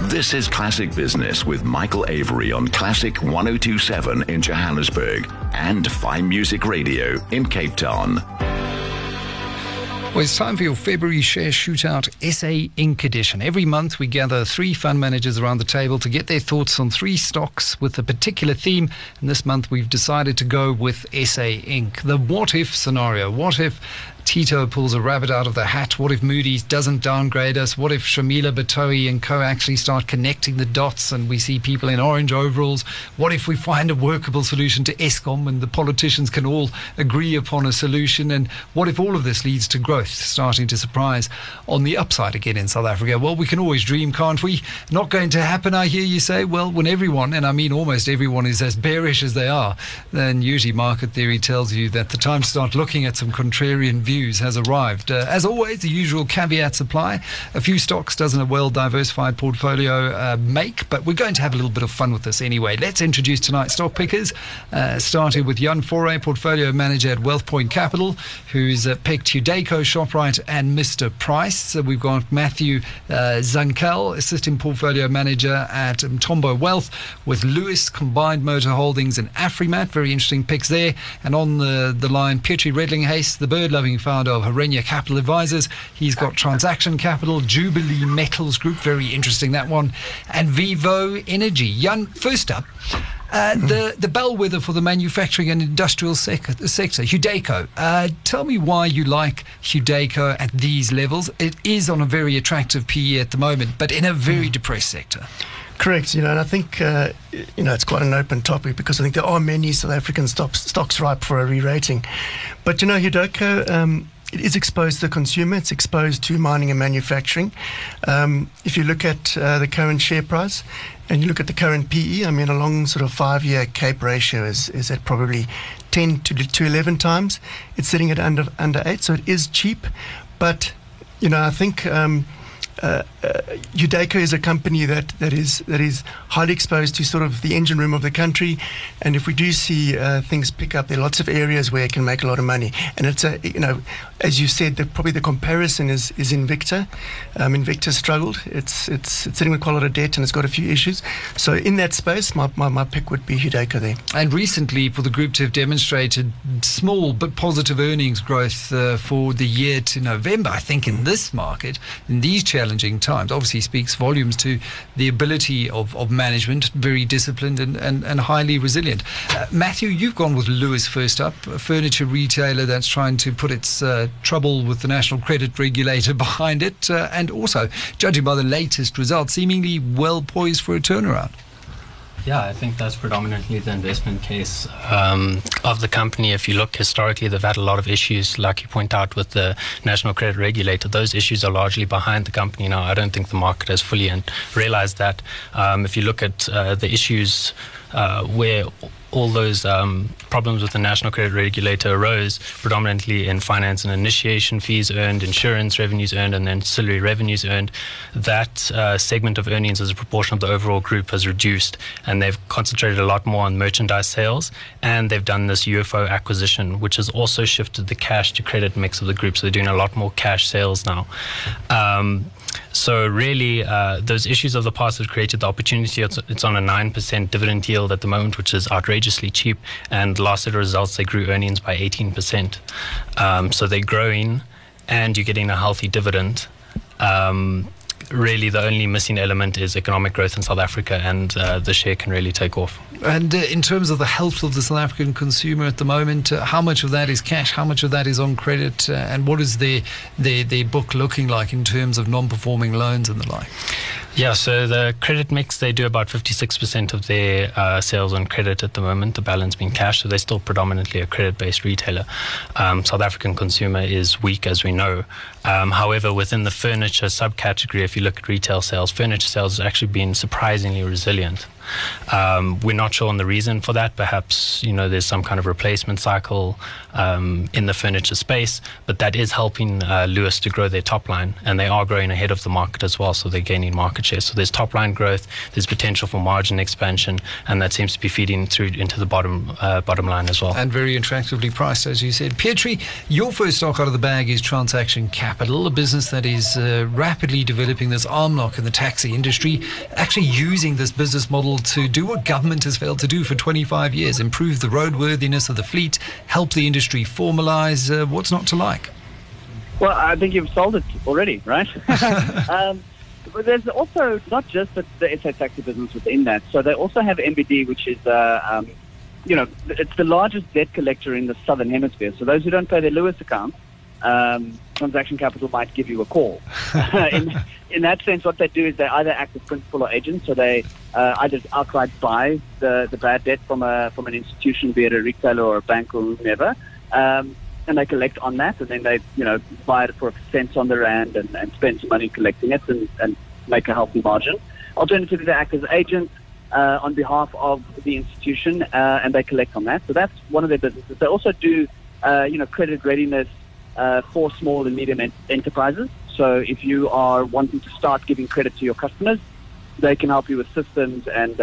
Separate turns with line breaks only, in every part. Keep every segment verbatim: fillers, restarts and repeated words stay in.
This is Classic Business with Michael Avery on Classic one oh two point seven in Johannesburg and Fine Music Radio in Cape Town.
Well, it's time for your February Share Shootout S A Incorporated edition. Every month we gather three fund managers around the table to get their thoughts on three stocks with a particular theme. And this month we've decided to go with S A Incorporated. The what-if scenario. What if Tito pulls a rabbit out of the hat? What if Moody's doesn't downgrade us? What if Shamila Batohi and co actually start connecting the dots and we see people in orange overalls? What if we find a workable solution to Eskom and the politicians can all agree upon a solution? And what if all of this leads to growth starting to surprise on the upside again in South Africa? Well, we can always dream, can't we? Not going to happen, I hear you say. Well, when everyone, and I mean almost everyone, is as bearish as they are, then usually market theory tells you that the time to start looking at some contrarian views has arrived. Uh, as always, the usual caveats apply. A few stocks doesn't a well-diversified portfolio uh, make, but we're going to have a little bit of fun with this anyway. Let's introduce tonight's stock pickers, uh, starting with Jan Foray, portfolio manager at WealthPoint Capital, who's uh, picked Hudeco, Shoprite and Mister Price. So we've got Matthew uh, Zankel, assistant portfolio manager at Mtombo Wealth, with Lewis, Combined Motor Holdings and Afrimat. Very interesting picks there. And on the, the line, Pietri Redlinghuis, the bird-loving founder of Harenia Capital Advisors. He's got Transaction Capital, Jubilee Metals Group, very interesting that one, and Vivo Energy. Jan, first up, uh, the, the bellwether for the manufacturing and industrial sec- sector, Hudeco. Uh, tell me why you like Hudeco at these levels. It is on a very attractive P E at the moment, but in a very depressed sector.
Correct, you know, and I think, uh, you know, it's quite an open topic because I think there are many South African stocks, stocks ripe for a re-rating. But, you know, Hudeco, um, it is exposed to the consumer. It's exposed to mining and manufacturing. Um, if you look at uh, the current share price and you look at the current P E, I mean, a long sort of five-year CAPE ratio is, is at probably ten to eleven times. It's sitting at under under eight, so it is cheap. But, you know, I think... Um, Uh, uh, Hudeco is a company that, that is that is highly exposed to sort of the engine room of the country, and if we do see uh, things pick up, there are lots of areas where it can make a lot of money. And it's a you know, as you said, the, probably the comparison is is Invicta. Um, Invicta struggled. It's it's it's sitting with quite a lot of debt and it's got a few issues. So in that space, my my, my pick would be Hudeco there.
And recently, for the group to have demonstrated small but positive earnings growth uh, for the year to November, I think in this market, in these challenges. Challenging times, obviously speaks volumes to the ability of, of management, very disciplined and, and, and highly resilient. Uh, Matthew, you've gone with Lewis first up, a furniture retailer that's trying to put its uh, trouble with the national credit regulator behind it, uh, and also, judging by the latest results, seemingly well poised for a turnaround.
Yeah, I think that's predominantly the investment case um, of the company. If you look historically, they've had a lot of issues, like you point out, with the National Credit Regulator. Those issues are largely behind the company now. I don't think the market has fully realized that. Um, if you look at uh, the issues uh, where all those um, problems with the National Credit Regulator arose, predominantly in finance and initiation fees earned, insurance revenues earned, and ancillary revenues earned, that uh, segment of earnings as a proportion of the overall group has reduced, and they've concentrated a lot more on merchandise sales, and they've done this U F O acquisition, which has also shifted the cash to credit mix of the group, so they're doing a lot more cash sales now. Um, So really, uh, those issues of the past have created the opportunity. It's, it's on a nine percent dividend yield at the moment, which is outrageously cheap. And last set of results, they grew earnings by eighteen percent. Um, so they're growing, and you're getting a healthy dividend. Um, really, the only missing element is economic growth in South Africa, and uh, the share can really take off.
And uh, in terms of the health of the South African consumer at the moment, uh, how much of that is cash, how much of that is on credit, uh, and what is their, their, their book looking like in terms of non-performing loans and the like?
Yeah, so the credit mix, they do about fifty-six percent of their uh, sales on credit at the moment, the balance being cash, so they're still predominantly a credit-based retailer. Um, South African consumer is weak, as we know. Um, however, within the furniture subcategory, if you look at retail sales, furniture sales has actually been surprisingly resilient. Um, we're not sure on the reason for that. Perhaps, you know, there's some kind of replacement cycle um, in the furniture space, but that is helping uh, Lewis to grow their top line, and they are growing ahead of the market as well, so they're gaining market share. So there's top line growth, there's potential for margin expansion, and that seems to be feeding through into the bottom uh, bottom line as well.
And very attractively priced, as you said. Pietri, your first stock out of the bag is Transaction Capital, a business that is uh, rapidly developing this arm lock in the taxi industry, actually using this business model to do what government has failed to do for twenty-five years, improve the roadworthiness of the fleet, help the industry formalise. Uh, what's not to like?
Well, I think you've sold it already, right? um, but there's also not just the, the S A Taxi business within that. So they also have M B D, which is, uh, um, you know, it's the largest debt collector in the Southern Hemisphere. So those who don't pay their Lewis account, um, Transaction Capital might give you a call. in, in that sense, what they do is they either act as principal or agent. So they uh, either outright buy the, the bad debt from a from an institution, be it a retailer or a bank or whomever. Um, and they collect on that, and then they, you know, buy it for cents on the rand and, and spend some money collecting it and, and make a healthy margin. Alternatively, they act as agents uh, on behalf of the institution, uh, and they collect on that. So that's one of their businesses. They also do, uh, you know, credit readiness uh, for small and medium ent- enterprises. So if you are wanting to start giving credit to your customers, they can help you with systems and, uh, uh,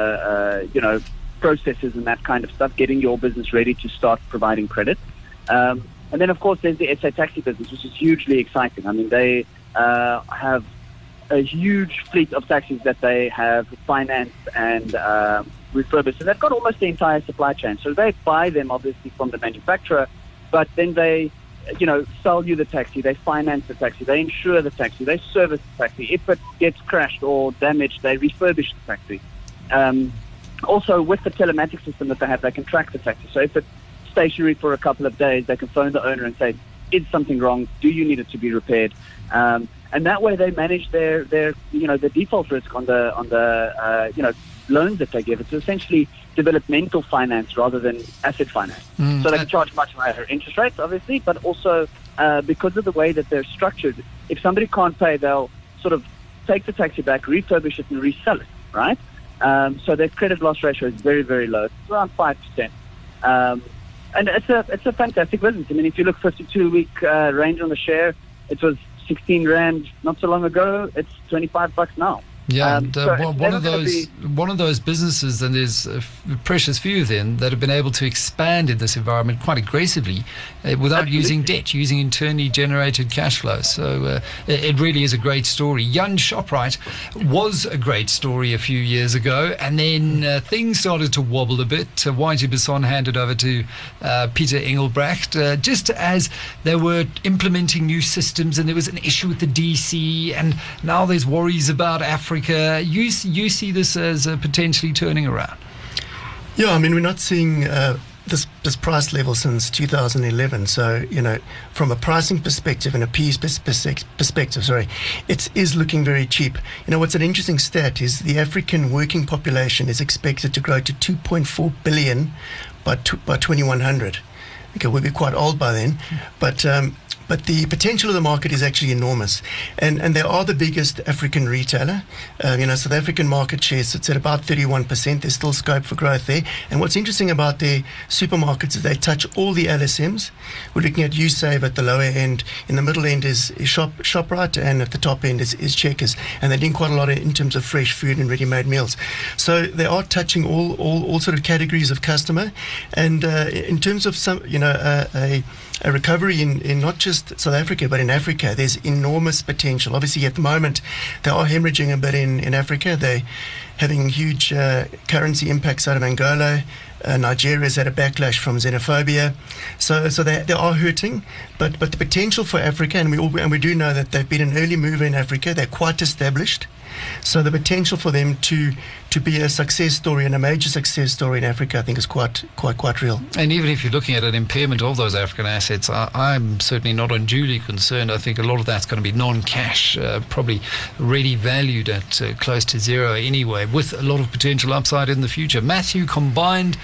uh, you know, processes and that kind of stuff, getting your business ready to start providing credit. Um, and then, of course, there's the S A Taxi business, which is hugely exciting. I mean, they uh, have a huge fleet of taxis that they have financed and uh, refurbished. And they've got almost the entire supply chain. So they buy them, obviously, from the manufacturer, but then they, you know, sell you the taxi, they finance the taxi, they insure the taxi, they service the taxi. If it gets crashed or damaged, they refurbish the taxi. Um, also, with the telematics system that they have, they can track the taxi. So if it's stationary for a couple of days, they can phone the owner and say, is something wrong? Do you need it to be repaired? Um, and that way they manage their, their, you know, the default risk on the, on the, uh, you know, loans that they give. It's essentially developmental finance rather than asset finance. Mm, so they can charge much higher interest rates, obviously, but also uh, because of the way that they're structured, if somebody can't pay, they'll sort of take the taxi back, refurbish it and resell it, right? Um, so their credit loss ratio is very, very low. It's around five percent. Um, And it's a it's a fantastic business. I mean, if you look fifty-two week uh, range on the share, it was sixteen rand not so long ago. It's twenty-five bucks now.
Yeah,
um,
and uh,
so
one, one of those one of those businesses, and there's a f- precious few then that have been able to expand in this environment quite aggressively uh, without Absolutely. using debt, using internally generated cash flow. So uh, it, it really is a great story. Young Shoprite was a great story a few years ago, and then uh, things started to wobble a bit. Uh, Y G Besson handed over to uh, Peter Engelbrecht uh, just as they were implementing new systems, and there was an issue with the D C, and now there's worries about Africa. You you see this as uh, potentially turning around?
Yeah, I mean, we're not seeing uh, this this price level since two thousand eleven. So, you know, from a pricing perspective and a P E perspective, sorry, it is looking very cheap. You know, what's an interesting stat is the African working population is expected to grow to two point four billion by t- by twenty-one hundred. Okay, we'll be quite old by then, but um, but the potential of the market is actually enormous, and and they are the biggest African retailer. Um, you know, South African market share sits at about thirty-one percent. There's still scope for growth there. And what's interesting about their supermarkets is they touch all the L S Ms. We're looking at Usave at the lower end. In the middle end is, is Shop Shoprite, and at the top end is, is Checkers. And they're doing quite a lot in terms of fresh food and ready-made meals. So they are touching all all, all sort of categories of customer. And uh, in terms of some, you know, uh, a a recovery in, in not just South Africa, but in Africa, there's enormous potential. Obviously, at the moment, they are hemorrhaging a bit in, in Africa. They're having huge uh, currency impacts out of Angola. Uh, Nigeria's had a backlash from xenophobia. So so they, they are hurting, but but the potential for Africa, and we all, and we do know that they've been an early mover in Africa. They're quite established. So the potential for them to to be a success story and a major success story in Africa, I think, is quite quite quite real.
And even if you're looking at an impairment of those African assets, I, I'm certainly not unduly concerned. I think a lot of that's going to be non-cash, uh, probably already valued at uh, close to zero anyway, with a lot of potential upside in the future. Matthew, combined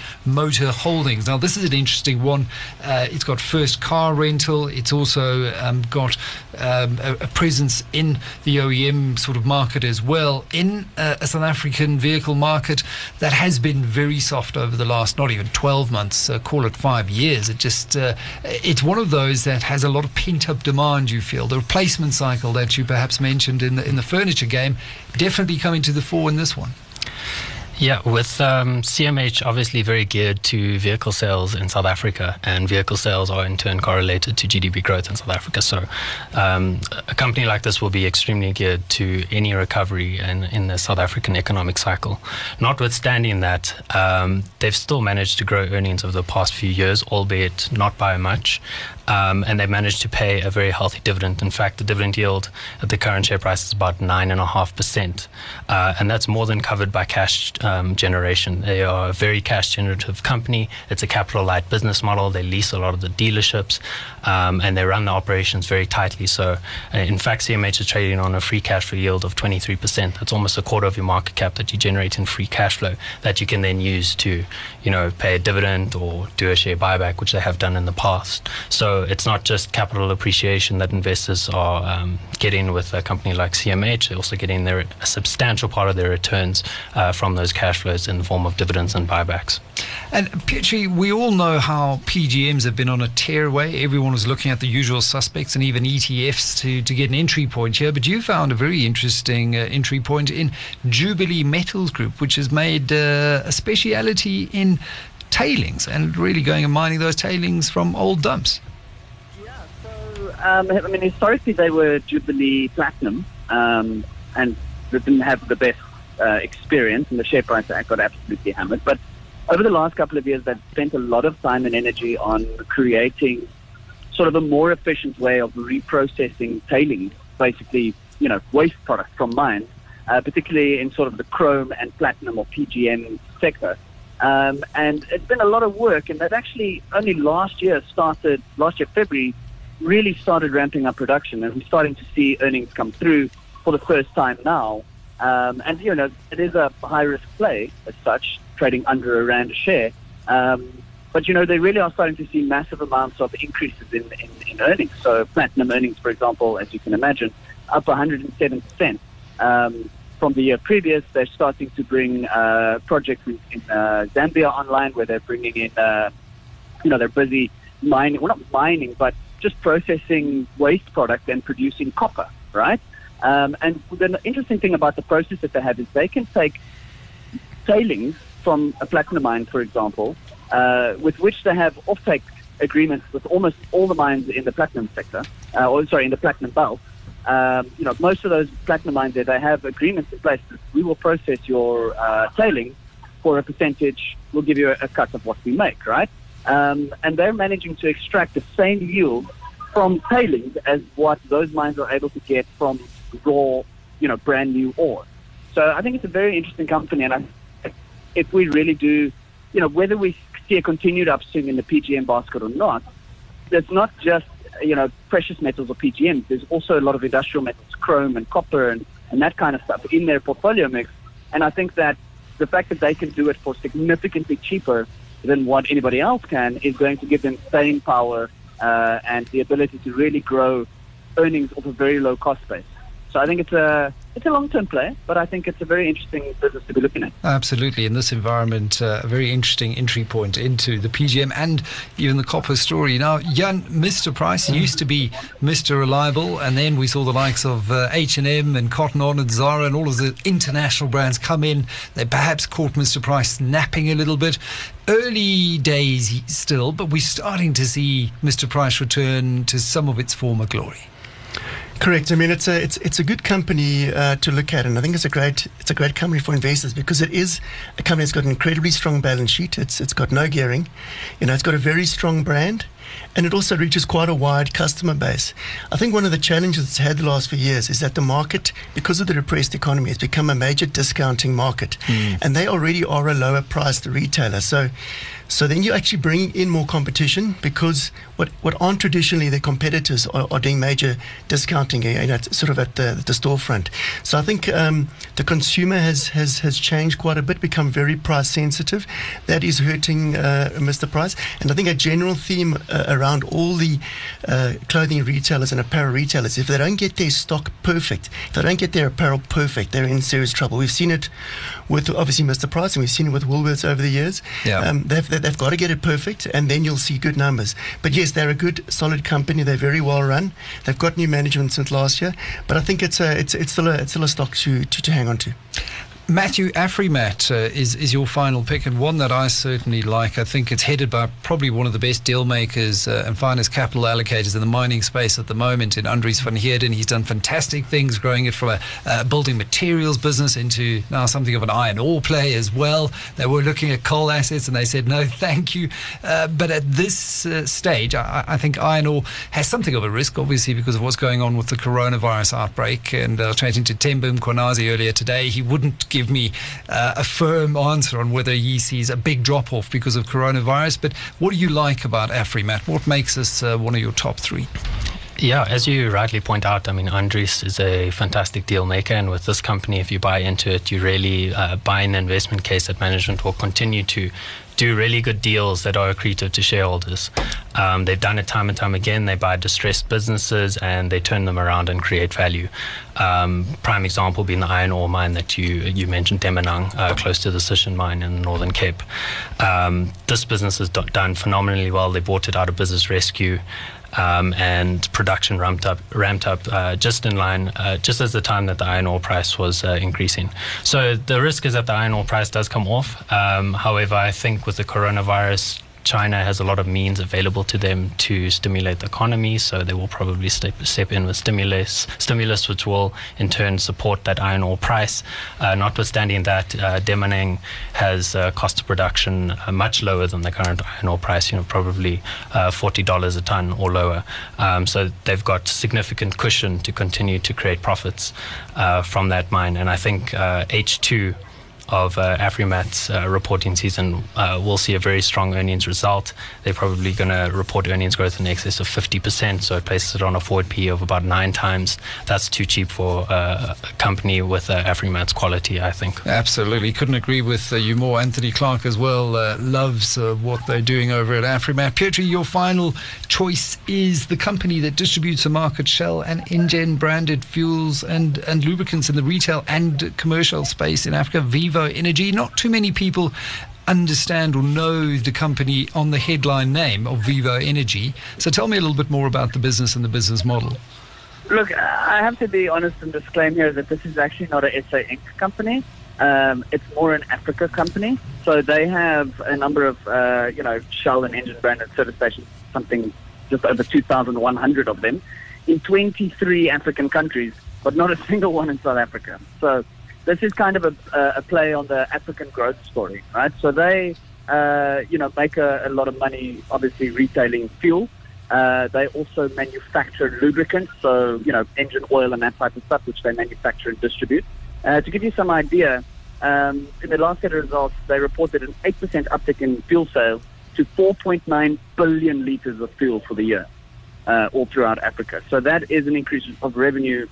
Motor Holdings. Now, this is an interesting one. Uh, it's got First Car Rental. It's also um, got um, a, a presence in the O E M sort of market as well, in uh, a South African vehicle market that has been very soft over the last, not even twelve months, uh, call it five years. It just, uh, it's one of those that has a lot of pent-up demand, you feel. The replacement cycle that you perhaps mentioned in the, in the furniture game, definitely coming to the fore in this one.
Yeah, with um, C M H obviously very geared to vehicle sales in South Africa, and vehicle sales are in turn correlated to G D P growth in South Africa. So um, a company like this will be extremely geared to any recovery in, in the South African economic cycle. Notwithstanding that, um, they've still managed to grow earnings over the past few years, albeit not by much. Um, and they managed to pay a very healthy dividend. In fact, the dividend yield at the current share price is about nine and a half percent, uh, and that's more than covered by cash um, generation. They are a very cash generative company. It's a capital light business model. They lease a lot of the dealerships, um, and they run the operations very tightly. So, uh, in fact, C M H is trading on a free cash flow yield of twenty-three percent. That's almost a quarter of your market cap that you generate in free cash flow that you can then use to, you know, pay a dividend or do a share buyback, which they have done in the past. So it's not just capital appreciation that investors are um, getting with a company like C M H. They're also getting their, a substantial part of their returns uh, from those cash flows in the form of dividends and buybacks.
And Pietri, we all know how P G Ms have been on a tearaway. Everyone was looking at the usual suspects and even E T Fs to, to get an entry point here. But you found a very interesting uh, entry point in Jubilee Metals Group, which has made uh, a speciality in tailings and really going and mining those tailings from old dumps.
Um, I mean, historically they were Jubilee Platinum, um, and they didn't have the best uh, experience, and the share price got absolutely hammered. But over the last couple of years, they've spent a lot of time and energy on creating sort of a more efficient way of reprocessing tailings, basically, you know, waste products from mines, uh, particularly in sort of the chrome and platinum or P G M sector. Um, and it's been a lot of work, and they've actually only last year started, last year February, really started ramping up production, and we're starting to see earnings come through for the first time now. Um, and, you know, it is a high-risk play as such, trading under a rand a share. Um, but, you know, they really are starting to see massive amounts of increases in, in, in earnings. So platinum earnings, for example, as you can imagine, up one hundred seven percent. Um, from the year previous, they're starting to bring uh, projects in, in uh, Zambia online, where they're bringing in, uh, you know, they're busy mining, well, not mining, but just processing waste product and producing copper, right? Um, and the interesting thing about the process that they have is they can take tailings from a platinum mine, for example, uh, with which they have offtake agreements with almost all the mines in the platinum sector, uh, or sorry, in the platinum belt. Um, you know, most of those platinum mines there, they have agreements in place that we will process your uh, tailings for a percentage. We'll give you a, a cut of what we make, right? Um, and they're managing to extract the same yield from tailings as what those mines are able to get from raw, you know, brand new ore. So I think it's a very interesting company, and I, if we really do, you know, whether we see a continued upswing in the P G M basket or not, there's not just, you know, precious metals or P G Ms. There's also a lot of industrial metals, chrome and copper and, and that kind of stuff in their portfolio mix. And I think that the fact that they can do it for significantly cheaper than what anybody else can is going to give them staying power uh, and the ability to really grow earnings off a very low cost base. So I think it's a it's a long-term play, but I think it's a very interesting business to be looking at.
Absolutely. In this environment, uh, a very interesting entry point into the P G M and even the copper story. Now, Jan, Mister Price used to be Mister Reliable, and then we saw the likes of uh, H and M and Cotton On and Zara and all of the international brands come in. They perhaps caught Mister Price napping a little bit. Early days still, but we're starting to see Mister Price return to some of its former glory.
Correct. I mean, it's a it's it's a good company uh, to look at, and I think it's a great it's a great company for investors because it is a company that's got an incredibly strong balance sheet. It's it's got no gearing, you know, it's got a very strong brand, and it also reaches quite a wide customer base. I think one of the challenges it's had the last few years is that the market, because of the depressed economy, has become a major discounting market, mm. and they already are a lower priced retailer. So So then you're actually bringing in more competition, because what, what aren't traditionally their competitors are, are doing major discounting, you know, sort of at the, the storefront. So I think um, the consumer has, has, has changed quite a bit, become very price sensitive. That is hurting uh, Mister Price. And I think a general theme uh, around all the uh, clothing retailers and apparel retailers, if they don't get their stock perfect, if they don't get their apparel perfect, they're in serious trouble. We've seen it with obviously Mister Price, and we've seen it with Woolworths over the years.
Yeah.
Um, they've, they've got to get it perfect, and then you'll see good numbers. But yes, they're a good, solid company. They're very well run. They've got new management since last year, but I think it's a, it's it's still a, it's still a stock to, to, to hang on to.
Matthew, Afrimat uh, is, is your final pick, and one that I certainly like. I think it's headed by probably one of the best deal makers uh, and finest capital allocators in the mining space at the moment in Andries van Heerden. He's done fantastic things, growing it from a uh, building materials business into now something of an iron ore play as well. They were looking at coal assets and they said, no, thank you. Uh, but at this uh, stage, I, I think iron ore has something of a risk, obviously, because of what's going on with the coronavirus outbreak. And I was chatting to Themba Mkhwanazi earlier today. He wouldn't give Give me uh, a firm answer on whether he sees a big drop off because of coronavirus. But what do you like about Afrimat? What makes us uh, one of your top three?
Yeah, as you rightly point out, I mean, Andries is a fantastic deal maker, and with this company, if you buy into it, you really uh, buy an investment case that management will continue to do really good deals that are accretive to shareholders. Um, they've done it time and time again. They buy distressed businesses and they turn them around and create value. Um, prime example being the iron ore mine that you you mentioned, Temenang, uh, close to the Sishen mine in the Northern Cape. Um, this business has do- done phenomenally well. They bought it out of business rescue. Um, and production ramped up, ramped up uh, just in line, uh, just as the time that the iron ore price was uh, increasing. So the risk is that the iron ore price does come off. Um, however, I think with the coronavirus, China has a lot of means available to them to stimulate the economy, so they will probably step, step in with stimulus, stimulus, which will in turn support that iron ore price. Uh, notwithstanding that, uh, Temenang has uh, cost of production uh, much lower than the current iron ore price, you know, probably uh, forty dollars a ton or lower. Um, so they've got significant cushion to continue to create profits uh, from that mine. And I think uh, H two of uh, Afrimat's uh, reporting season, uh, we'll see a very strong earnings result. They're probably going to report earnings growth in excess of fifty percent, so it places it on a forward P E of about nine times. That's too cheap for uh, a company with uh, Afrimat's quality, I think.
Absolutely. Couldn't agree with uh, you more. Anthony Clark as well uh, loves uh, what they're doing over at Afrimat. Pietri, your final choice is the company that distributes and markets Shell and Engen branded fuels and, and lubricants in the retail and commercial space in Africa, Vivo Energy. Not too many people understand or know the company on the headline name of Vivo Energy. So tell me a little bit more about the business and the business model.
Look, I have to be honest and disclaim here that this is actually not a S A Incorporated company. Um, it's more an Africa company. So they have a number of, uh, you know, Shell and Engen branded service stations, something just over two thousand one hundred of them, in twenty-three African countries, but not a single one in South Africa. So this is kind of a, a play on the African growth story, right? So they, uh, you know, make a, a lot of money, obviously retailing fuel. Uh, they also manufacture lubricants, so, you know, engine oil and that type of stuff, which they manufacture and distribute. Uh, to give you some idea, um, in the last set of results, they reported an eight percent uptick in fuel sales to four point nine billion litres of fuel for the year, uh, all throughout Africa. So that is an increase of revenue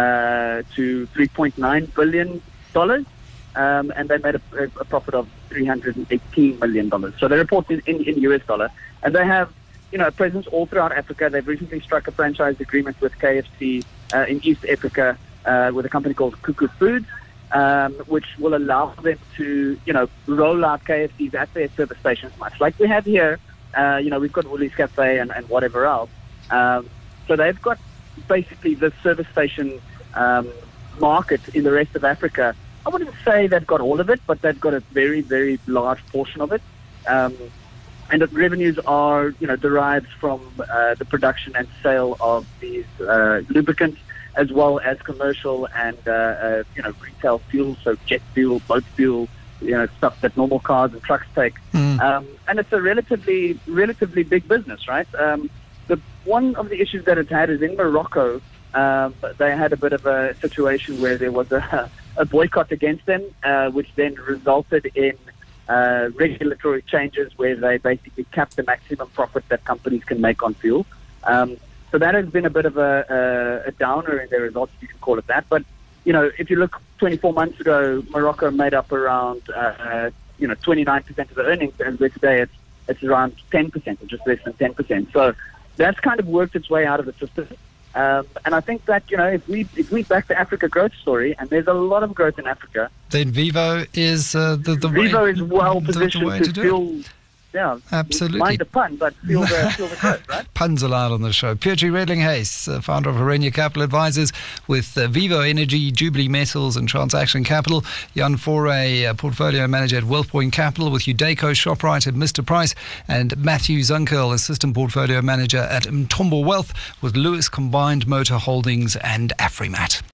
Uh, to three point nine billion dollars, um, and they made a, a profit of three hundred eighteen million dollars. So they report in, in, in U S dollar, and they have, you know, a presence all throughout Africa. They've recently struck a franchise agreement with K F C uh, in East Africa uh, with a company called Cuckoo Foods, um, which will allow them to, you know, roll out K F Cs at their service stations, much like we have here. Uh, you know, we've got Woolies Cafe and, and whatever else. Um, so they've got basically the service station um, market in the rest of Africa. I wouldn't say they've got all of it, but they've got a very, very large portion of it. Um, and the revenues are, you know, derived from uh, the production and sale of these uh, lubricants, as well as commercial and, uh, uh, you know, retail fuel, so jet fuel, boat fuel, you know, stuff that normal cars and trucks take.
Mm.
Um, and it's a relatively, relatively big business, right? Um, the one of the issues that it's had is in Morocco, um, they had a bit of a situation where there was a, a boycott against them, uh, which then resulted in uh, regulatory changes where they basically cap the maximum profit that companies can make on fuel. Um, so that has been a bit of a, a, a downer in their results, if you can call it that. But, you know, if you look twenty-four months ago, Morocco made up around, uh, you know, twenty-nine percent of the earnings, and where today it's, it's around ten percent, or just less than ten percent. So that's kind of worked its way out of the system. Um, and I think that, you know, if we if we back the Africa growth story, and there's a lot of growth in Africa,
then Vivo is uh, the, the
Vivo
way,
is well
the,
positioned
the way
to,
to do
feel,
it.
yeah,
Absolutely.
mind the pun, but feel the, feel the growth, right?
Puns allowed on the show. Pietri Redling-Hayes, uh, founder of Horenia Capital Advisors, with uh, Vivo Energy, Jubilee Metals and Transaction Capital. Jan Foray, uh, portfolio manager at WealthPoint Capital, with Udayco, ShopRite at Mister Price, and Matthew Zunkel, assistant portfolio manager at Mtombo Wealth, with Lewis Combined Motor Holdings and Afrimat.